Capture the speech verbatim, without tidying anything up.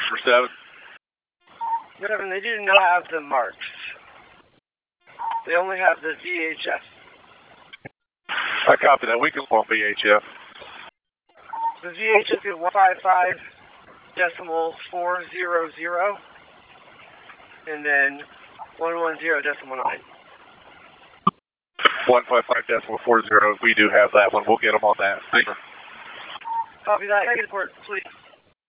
For seven. Seven, they do not have the marks. They only have the V H F. I copy that. We can call V H F. The V H F is one five five decimal four zero zero, and then one one zero decimal nine. one five five decimal four zero. We do have that one. We'll get them on that. Thank you. Copy that. Take it, please.